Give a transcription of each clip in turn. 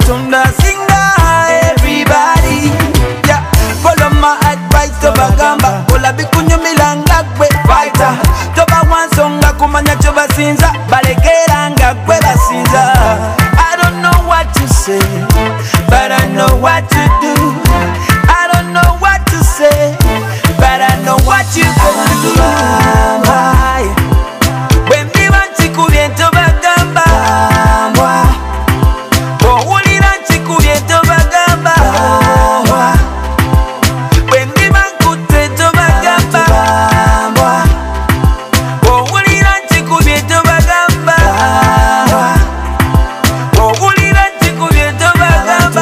Katonda singa everybody. Yeah, follow my advice tobagamba ola bikunyumira nga gwe fighter. Toba wansonga kumanya kyo basinza balekera nga gwe basinza. I don't know what to say, but I know what to do. I don't know what to say, but I know what you gonna do. When me want to kubye tobagamba, owulira nkikubye tobagamba. When me bankute tobagamba, owulira nkikubye tobagamba. Owulira nkikubye tobagamba.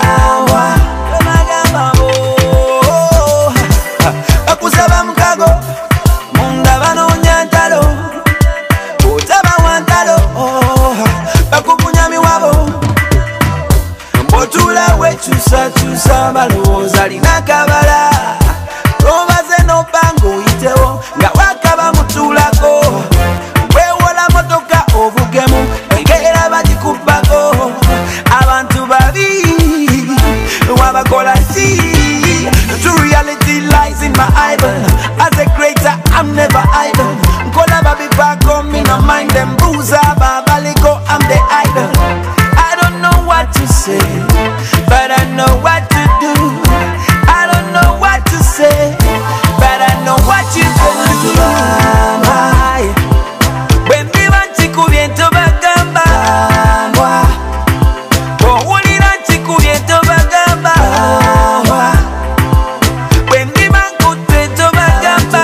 Bakusaba mukago munda banoonya ntalo otaba wantalo bakukunya miwabo mbotula wekyusakyusa balowooza lina kabala obaze nobanga oyitewo nga wakaba mutulako wewola motoka ovugemu engeera bagikubbako abantu babi wabakola ki. The true reality lies in my idol. As a creator, I'm never idle. Kola baby back on me, no mind them bruiser, babaliko, I'm the idol. I don't know what to say, but I know what to do. I don't know what to say, but I know what you gonna do. When me want to kubye tobagamba, owulira nkikubye tobagamba. When me bankute tobagamba,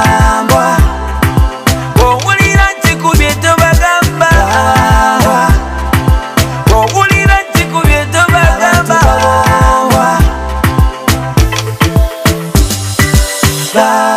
owulira nkikubye tobagamba. Owulira nkikubye tobagamba.